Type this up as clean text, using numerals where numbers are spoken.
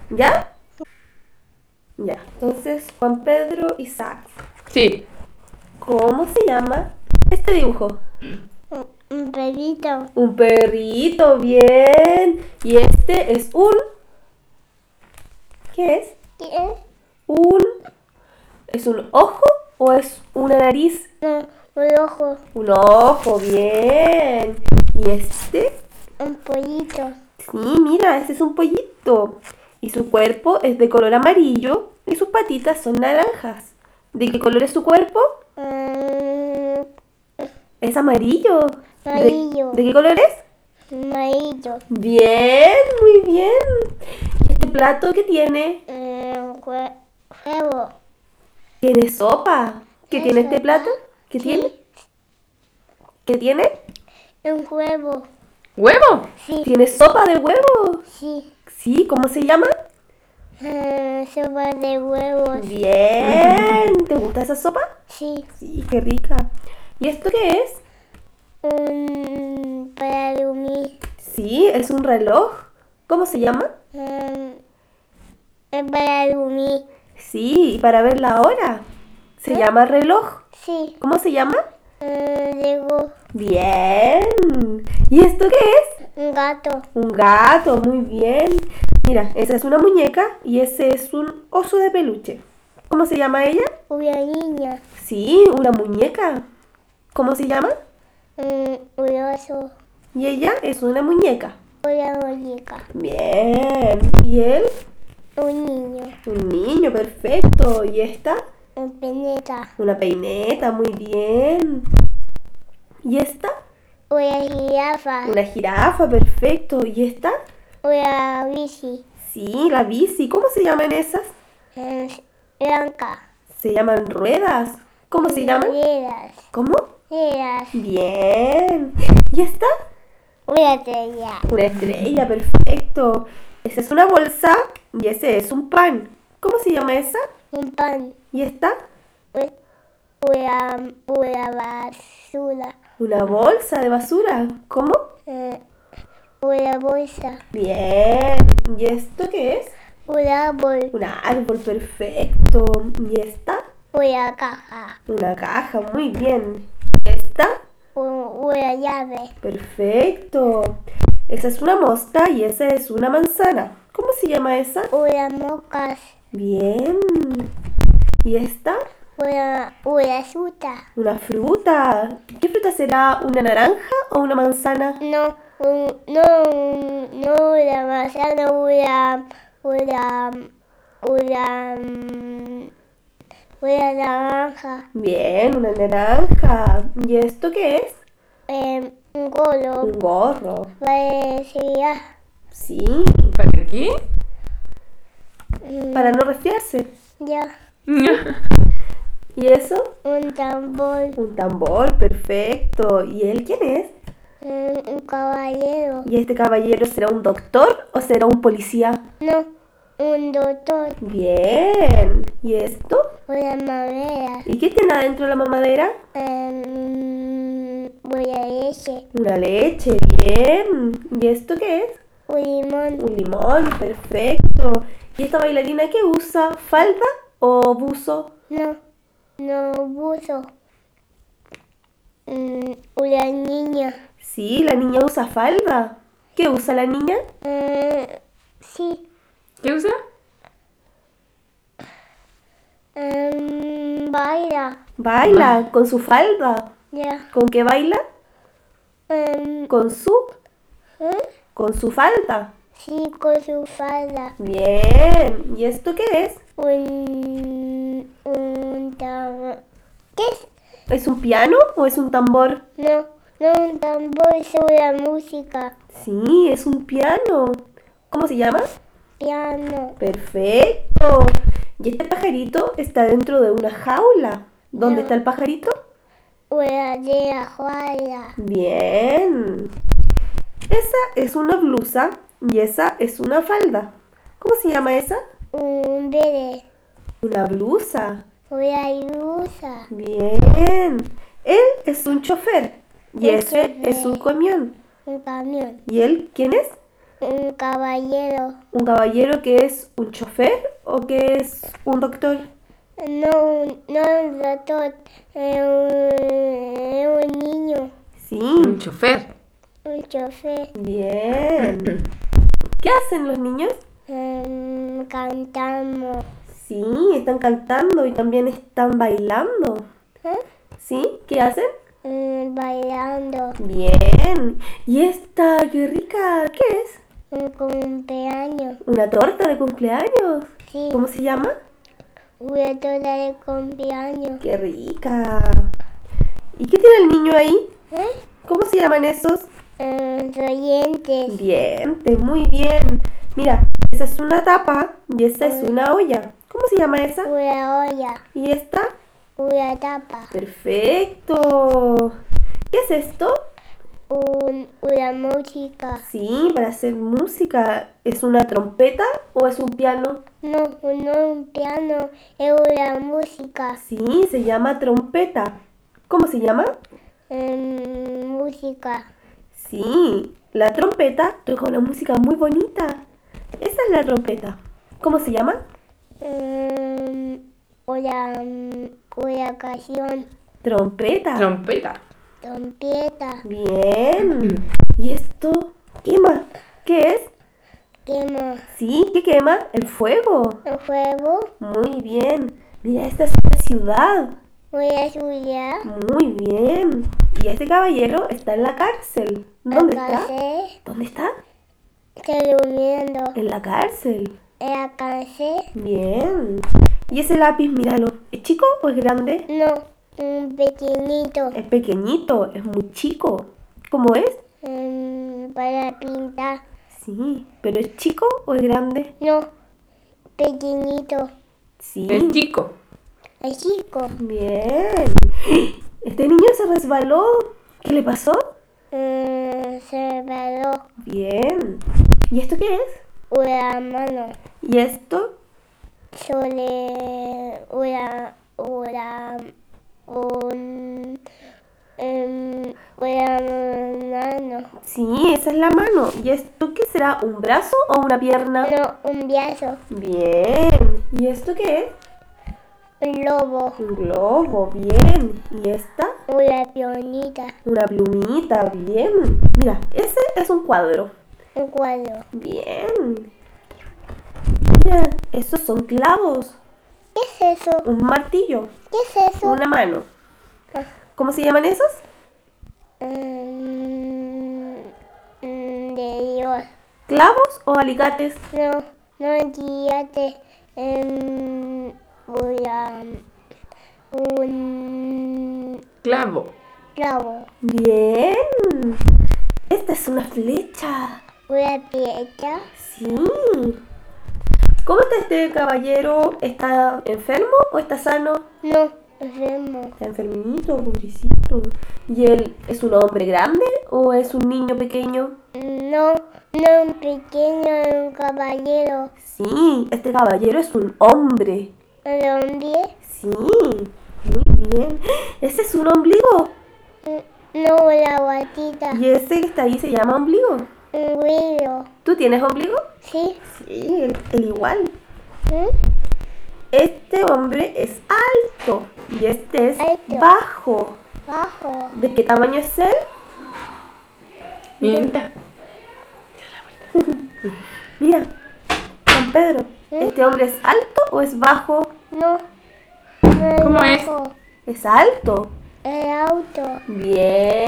¿Ya? Ya. Entonces, Juan Pedro Isaac. Sí. ¿Cómo se llama este dibujo? Un perrito. Un perrito, bien. Y este es un... ¿Qué es? ¿Qué es? ¿Es un ojo o es una nariz? No, un ojo. Un ojo, bien. ¿Y este? Un pollito. Sí, mira, este es un pollito. Y su cuerpo es de color amarillo y sus patitas son naranjas. ¿De qué color es su cuerpo? Mm, Es amarillo. Amarillo. ¿De qué color es? amarillo. Bien, muy bien. ¿Y este plato qué tiene? Huevo. ¿Tiene sopa? ¿Qué ¿Qué tiene este sopa? plato? ¿Qué Sí. tiene? ¿Qué tiene? Un huevo. ¿Huevo? Sí. ¿Tiene sopa de huevo? Sí. Sí, ¿cómo se llama? Sopa de huevos. Bien. ¿Te gusta esa sopa? Sí. Sí, qué rica. ¿Y esto qué es? Para dormir. Sí, es un reloj. ¿Cómo se llama? Es para dormir. Sí, y para ver la hora. Se llama reloj. Sí. ¿Cómo se llama? Luego Bien. ¿Y esto qué es? un gato. Un gato, muy bien. Mira, esa es una muñeca y ese es un oso de peluche. ¿Cómo se llama ella? Una niña. Sí, una muñeca. ¿Cómo se llama? Un oso. Y ella es una muñeca. Una muñeca. Bien. ¿Y él? Un niño. Un niño, perfecto. ¿Y esta? Un planeta. Una peineta, muy bien. ¿Y esta? Una jirafa. Una jirafa, perfecto. ¿Y esta? Una bici. Sí, la bici. ¿Cómo se llaman esas? Blanca. Se llaman ruedas. ¿Cómo se llaman? Ruedas. ¿Cómo? Ruedas. Bien. ¿Y esta? Una estrella. Una estrella, perfecto. Esa es una bolsa y ese es un pan. ¿Cómo se llama esa? Un pan. ¿Y esta? Una basura. Una bolsa de basura. ¿Cómo? Una bolsa. Bien. ¿Y esto qué es? Un árbol. Un árbol, perfecto. ¿Y esta? Una caja. Una caja, muy bien. ¿Y esta? Una llave. Perfecto. Esa es una mosca y esa es una manzana. ¿Cómo se llama esa? Una moscas. Bien. ¿Y esta? Una fruta. Una fruta. ¿Qué fruta será? ¿Una naranja o una manzana? No, una manzana, una naranja. Bien, una naranja. ¿Y esto qué es? Un gorro. Un gorro. Parecía Sí, ¿Para qué? para no resfriarse. ya ¿Y eso? un tambor. Un tambor, perfecto. ¿Y él quién es? Un caballero. ¿Y este caballero será un doctor o será un policía? No, un doctor. Bien. ¿Y esto? Una madera. ¿Y qué tiene adentro de la mamadera? Una leche. Una leche, bien. ¿Y esto qué es? Un limón. Un limón, perfecto. ¿Y esta bailarina qué usa? ¿Falda o buzo? No buzo. Una niña. Sí, la niña usa falda. ¿Qué usa la niña? Sí. ¿Qué usa? Baila. Baila con su falda. Ya. ¿Con qué baila? Con su ¿Eh? con su falda. Sí, con su falda. Bien. ¿Y esto qué es? ¿Qué es? ¿Es un piano o es un tambor? No, un tambor, es una música. Sí, es un piano. ¿Cómo se llama? Piano. Perfecto. Y este pajarito está dentro de una jaula. ¿Dónde Ya. está el pajarito? Una de la juega. Bien. Esa es una blusa y esa es una falda. ¿Cómo se llama esa? Un bebé. Una blusa. Una ilusa. Bien. Él es un chofer y Un ese chofer. es un camión. Un camión. ¿Y él quién es? Un caballero. ¿Un caballero que es un chofer o que es un doctor? No, no un doctor. Un niño. Sí, Un chofer. Un chofer. bien. ¿Qué hacen los niños? Cantamos. Sí, están cantando y también están bailando. ¿Eh? ¿Sí? ¿Qué hacen? Bailando. Bien. ¿Y esta, qué rica, qué es? Un cumpleaños. ¿Una torta de cumpleaños? Sí. ¿Cómo se llama? Una torta de cumpleaños. ¡Qué rica! ¿Y qué tiene el niño ahí? ¿Cómo se llaman esos? Dientes. Dientes, muy bien. Mira, esa es una tapa y esta es una olla. ¿Cómo se llama esa? Una olla. ¿Y esta? Una tapa. Perfecto. ¿Qué es esto? Una música. Sí, para hacer música. ¿Es una trompeta o es un piano? No, no un piano. Es una música. Sí, se llama trompeta. ¿Cómo se llama? Música. Sí, la trompeta toca una música muy bonita. Esa es la trompeta. ¿Cómo se llama? Una canción. Trompeta. Trompeta. Trompeta. Bien. ¿Y esto quema? ¿Qué es? Quema. Sí, ¿qué quema? El fuego. El fuego. Muy bien. Mira, esta es una ciudad. Una ciudad. Muy bien. Y este caballero está en la cárcel. ¿Dónde está? Alcancé. ¿Dónde está? Está durmiendo. En la cárcel. Alcancé. Bien. ¿Y ese lápiz, míralo? ¿Es chico o es grande? No, un pequeñito. Es pequeñito, es muy chico. ¿Cómo es? Para pintar. Sí, pero ¿es chico o es grande? No, pequeñito. Sí. Es chico. Es chico. Bien. Este niño se resbaló. ¿Qué le pasó? Se paró Bien. ¿Y esto qué es? una mano ¿Y esto? sobre una mano. Sí, esa es la mano. ¿Y esto qué será? ¿Un brazo o una pierna? No, un brazo. Bien. ¿Y esto qué es? Un lobo. Un globo. Bien. ¿Y esta? Una pionita. Una plumita. Bien. Mira, ese es un cuadro. Un cuadro. Bien. Mira, esos son clavos. ¿Qué es eso? Un martillo. ¿Qué es eso? Una mano. ¿Cómo se llaman esos? De Dios. ¿Clavos o alicates? No, no guíate. Un Clavo. clavo. Bien. Esta es una flecha. Una piedra. Sí. ¿Cómo está este caballero? ¿Está enfermo o está sano? No, enfermo. Está enfermito, pobrecito. ¿Y él es un hombre grande o es un niño pequeño? No, no un pequeño, un caballero. Sí, este caballero es un hombre. Un hombre. Sí, muy bien. ¿Ese es un ombligo? No una guatita. ¿Y ese que está ahí se llama ombligo? Un huevo. ¿Tú tienes ombligo? Sí. Sí, él igual. ¿Mm? Este hombre es alto y este es Alto. bajo. Bajo. ¿De qué tamaño es él? Mira. Mira, San Pedro, ¿este hombre es alto o es bajo? No. No ¿Cómo es? bajo. Es alto. El auto. Bien.